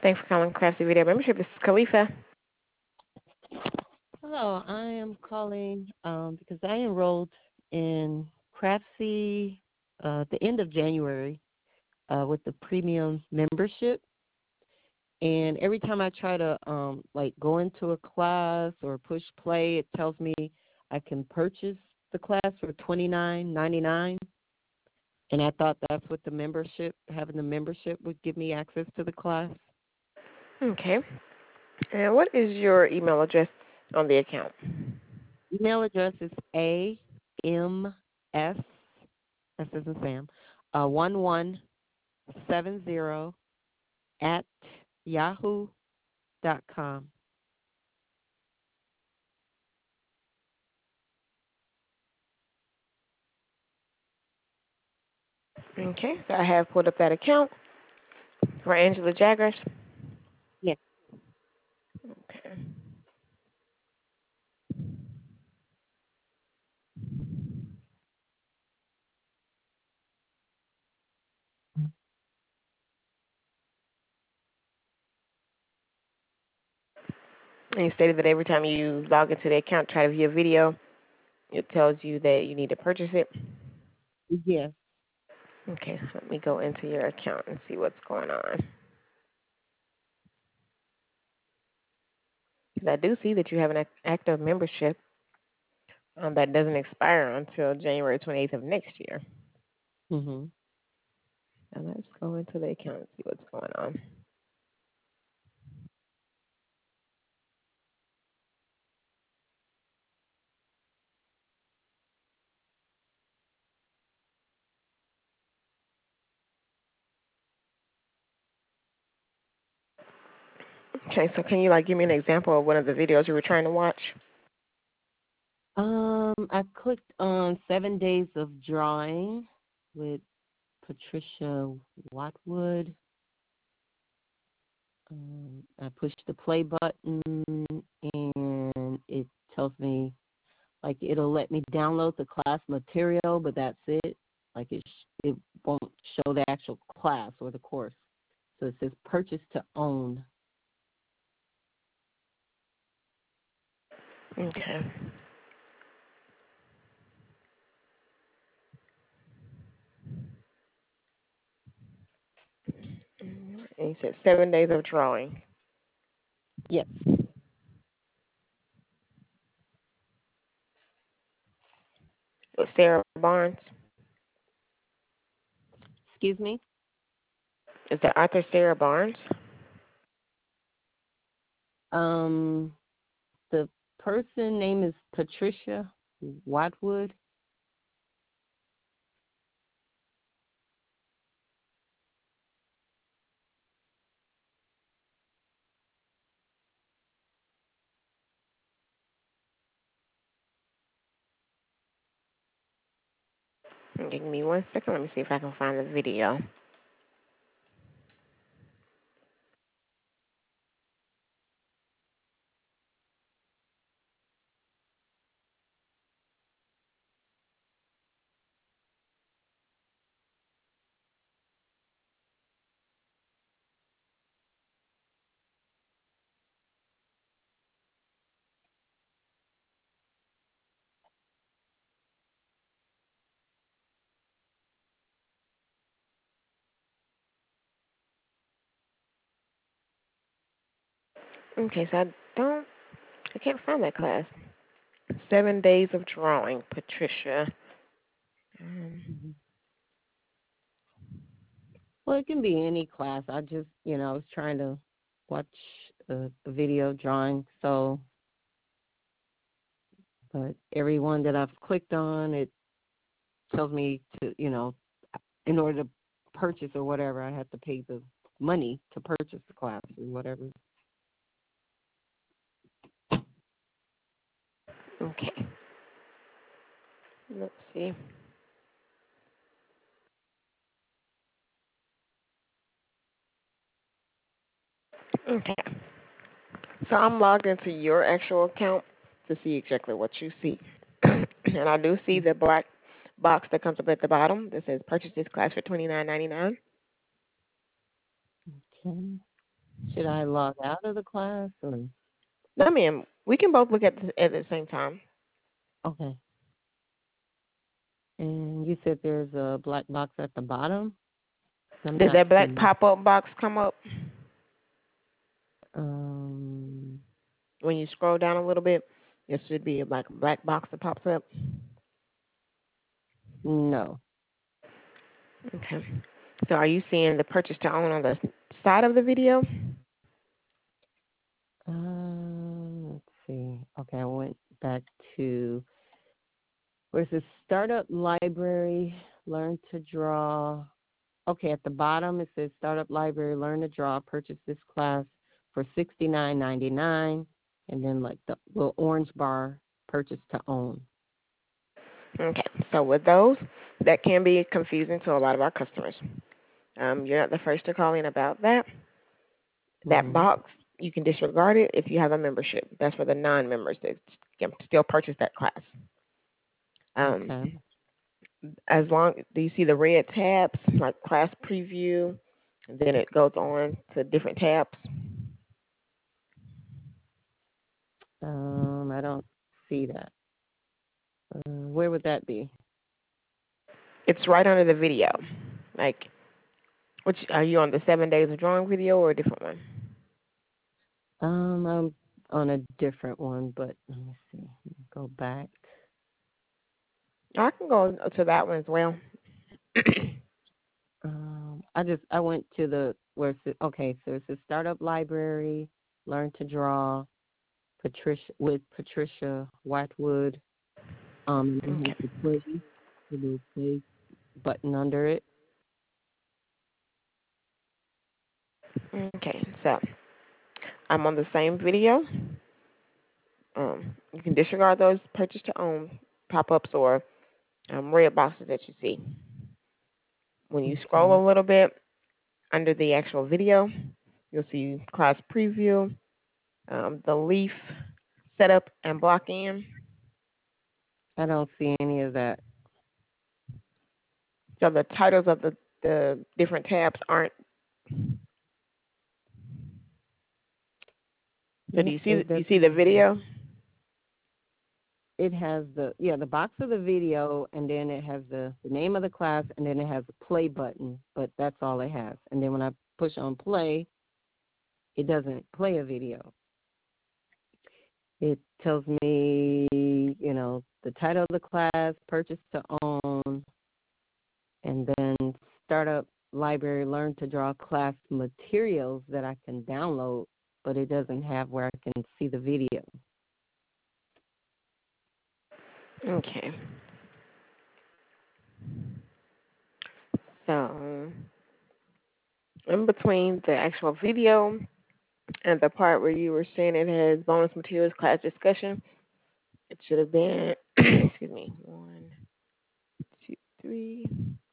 Thanks for calling Craftsy Video Membership. This is Khalifa. Hello, I am calling because I enrolled in Craftsy the end of January with the premium membership, and every time I try to like go into a class or push play, it tells me I can purchase the class for $29.99, and I thought that's what the membership, having the membership, would give me access to the class. Okay. And what is your email address on the account? Email address is AMS, S as in Sam, 1170 at yahoo.com. Okay. So I have pulled up that account for Angela Jaggers. Yes. Okay. And you stated that every time you log into the account, try to view a video, it tells you that you need to purchase it. Yes. Okay. So let me go into your account and see what's going on. Because I do see that you have an active membership that doesn't expire until January 28th of next year. Mhm. Now let's go into the account and see what's going on. Okay, so can you give me an example of one of the videos you were trying to watch? I clicked on 7 Days of Drawing with Patricia Watwood. I pushed the play button and it tells me like it'll let me download the class material, but that's it. Like it won't show the actual class or the course. So it says purchase to own. Okay. And you said 7 days of drawing. Yes. With Sarah Barnes. Excuse me. Is the author Sarah Barnes? Um, the person name is Patricia Watwood. Give me 1 second. Let me see if I can find the video. Okay, so I can't find that class. 7 days of drawing, Patricia. Um, Mm-hmm. Well, it can be any class. I just, I was trying to watch a video drawing, so, but every one that I've clicked on, it tells me to, in order to purchase or whatever, I have to pay the money to purchase the class or whatever. okay, let's see. Okay, so I'm logged into your actual account to see exactly what you see. And I do see the black box that comes up at the bottom that says purchase this class for $29.99. Okay. Should I log out of the class or No, ma'am. We can both look at the same time. okay? And you said there's a black box at the bottom. I'm Does not that black seeing. pop-up box come up Um, when you scroll down a little bit? There should be a black box that pops up. no. Okay. So are you seeing the purchase to own on the side of the video? Let's see. Okay, I went back to where's the startup library? Learn to draw. Okay, at the bottom it says startup library. Learn to draw. Purchase this class for $69.99, and then like the little orange bar. Purchase to own. Okay. So with those, that can be confusing to a lot of our customers. You're not the first to call in about that. That Mm-hmm. box, you can disregard it if you have a membership. That's for the non-members that can still purchase that class. Um, Okay. as long do you see the red tabs like class preview, and then it goes on to different tabs. I don't see that. Where would that be? It's right under the video. Like, which are you on the 7 days of drawing video or a different one? I'm on a different one, but let me see. Go back. I can go to that one as well. I went to the where okay, so it's a startup library, learn to draw, Patricia Whitewood. And it has Okay. the play button under it. Okay. So I'm on the same video. You can disregard those purchase to own pop-ups or red boxes that you see. When you Okay. scroll a little bit under the actual video, you'll see class preview, the leaf setup and block in. I don't see any of that. So the titles of the different tabs aren't. So do Nope, do it you see the doesn't. video? It has the box of the video, and then it has the name of the class, and then it has a play button, but that's all it has. And then when I push on play, it doesn't play a video. It tells me, the title of the class, purchase to own, and then startup library, learn to draw class materials that I can download, but it doesn't have where I can see the video. Okay. So in between the actual video and the part where you were saying it has bonus materials, class discussion, it should have been excuse me, 1, 2, 3,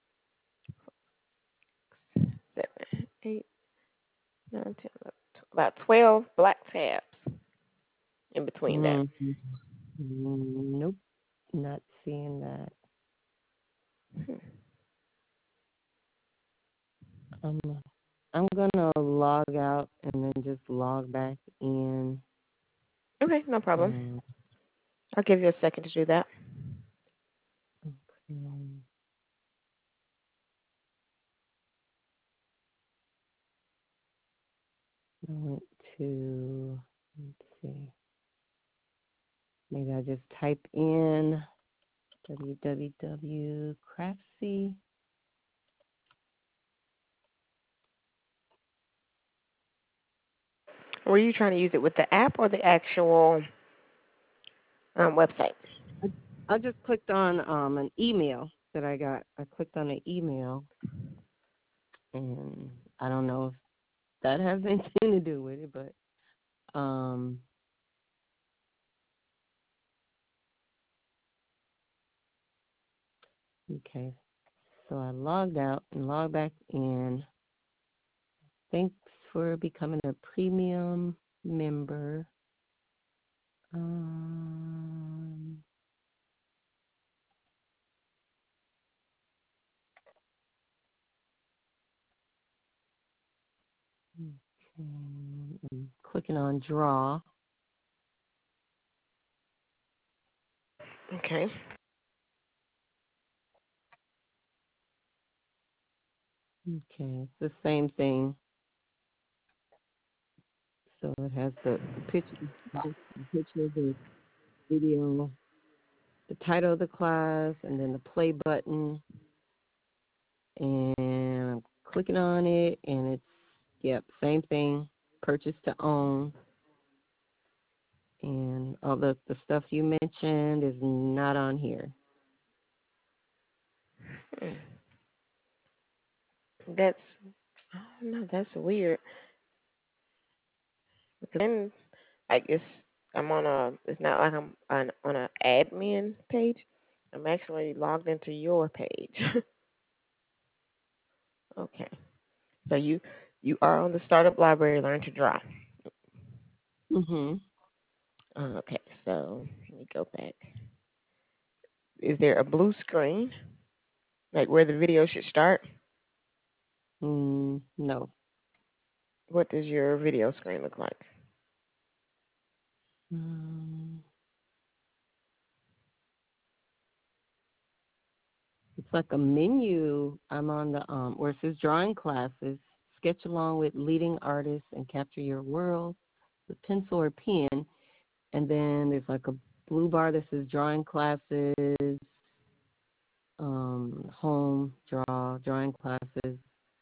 7, 8, 9, 10, 11, about 12 black tabs in between that. Mm-hmm. Nope, not seeing that. Hmm. Um, I'm gonna log out and then just log back in. Okay, no problem. Um, I'll give you a second to do that. okay. I went to, let's see, maybe I just type in www.craftsy. Were you trying to use it with the app or the actual website? I just clicked on an email that I got. I clicked on an email, and I don't know if that has anything to do with it, but okay. So I logged out and logged back in. Thanks for becoming a premium member. Um, And I'm clicking on draw. Okay. Okay, it's the same thing. So it has the picture, the video, the title of the class, and then the play button. And I'm clicking on it, and it's, yep, same thing, purchase to own. And all the stuff you mentioned is not on here. Hmm. That's, I don't know, that's weird. Because then I guess I'm on a. It's not like I'm on a admin page. I'm actually logged into your page. Okay. So you are on the startup library. Learn to draw. Mhm. Okay. So let me go back. Is there a blue screen like where the video should start? No. What does your video screen look like? Um, it's like a menu. I'm on the where it says drawing classes. Sketch along with leading artists and capture your world with pencil or pen. And then there's like a blue bar that says drawing classes, home, drawing classes.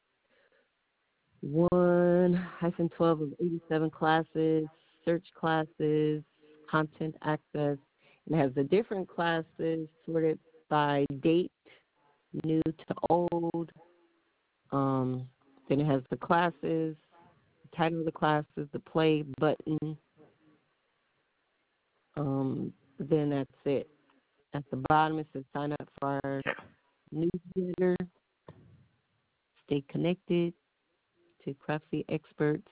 1-12 of 87 classes, search classes, content access, and it has the different classes sorted by date, new to old. Um, then it has the classes, the title of the classes, the play button. Then that's it. At the bottom, it says sign up for our newsletter, stay connected to Craftsy experts.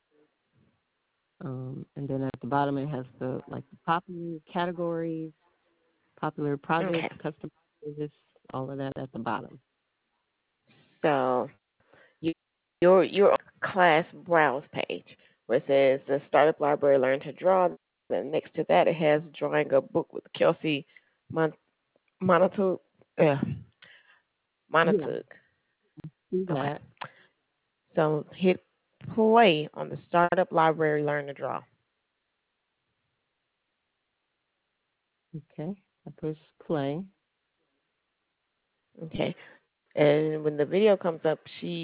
And then at the bottom, it has the popular categories, popular Okay. projects, customer service, all of that at the bottom. So you're on class browse page where it says the startup library learn to draw. Then next to that it has drawing a book with Kelsey Mon- Montague. Uh, Yeah, Montague. see Okay. that. So hit play on the startup library learn to draw. Okay, I push play. Okay. And when the video comes up,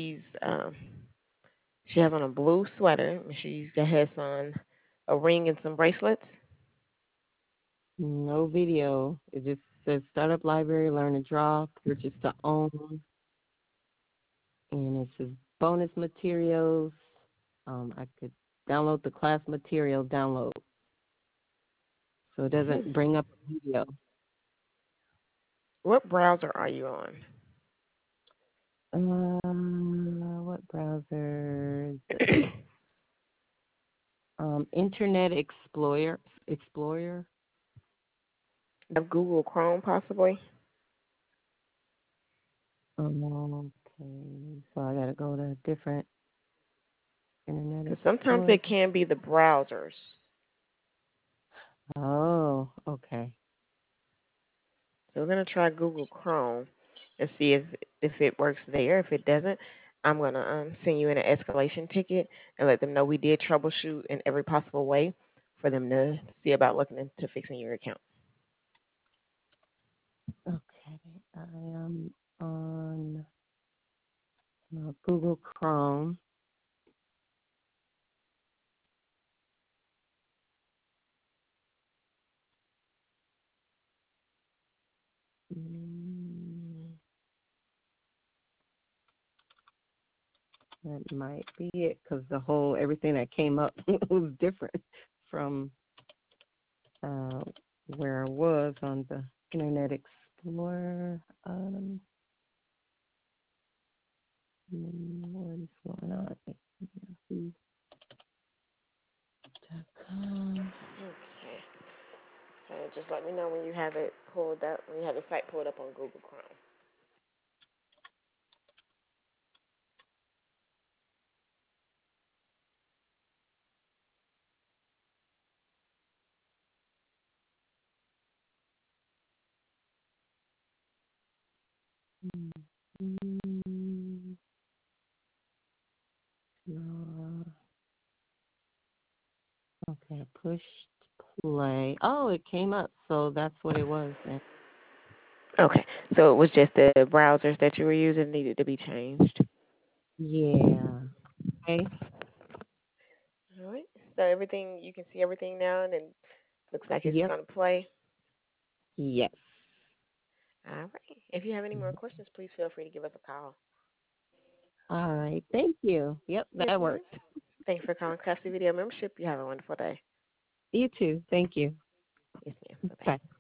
she has on a blue sweater. She has on a ring and some bracelets. No video. It just says startup library, learn to draw, purchase to own, and it says bonus materials. I could download the class material download, so it Hmm. doesn't bring up a video. What browser are you on? What browser is this? Internet Explorer. Explorer. Of Google Chrome, possibly. Okay, so I gotta go to a different Internet Because sometimes Explorer. it can be the browsers. Oh, okay. So we're gonna try Google Chrome and see if it works there. If it doesn't, I'm gonna send you in an escalation ticket and let them know we did troubleshoot in every possible way for them to see about looking into fixing your account. Okay, I am on Google Chrome. Mm, that might be it because the whole everything that came up was different from uh, where I was on the Internet Explorer. What is going on? Yahoo.com. Okay. So just let me know when you have it pulled up, when you have the site pulled up on Google Chrome. Mm, no. Okay, pushed play. Oh, it came up, so that's what it was then. Okay, so it was just the browsers that you were using needed to be changed. Yeah. Okay. All right. So everything you can see everything now, and it looks like it's Yep. gonna play. Yes. All right. If you have any more questions, please feel free to give us a call. All right. Thank you. Yep, Yes, that ma'am. worked. Thanks for calling Classy Video Membership. You have a wonderful day. You too. Thank you. Yes, ma'am. Bye bye. Bye.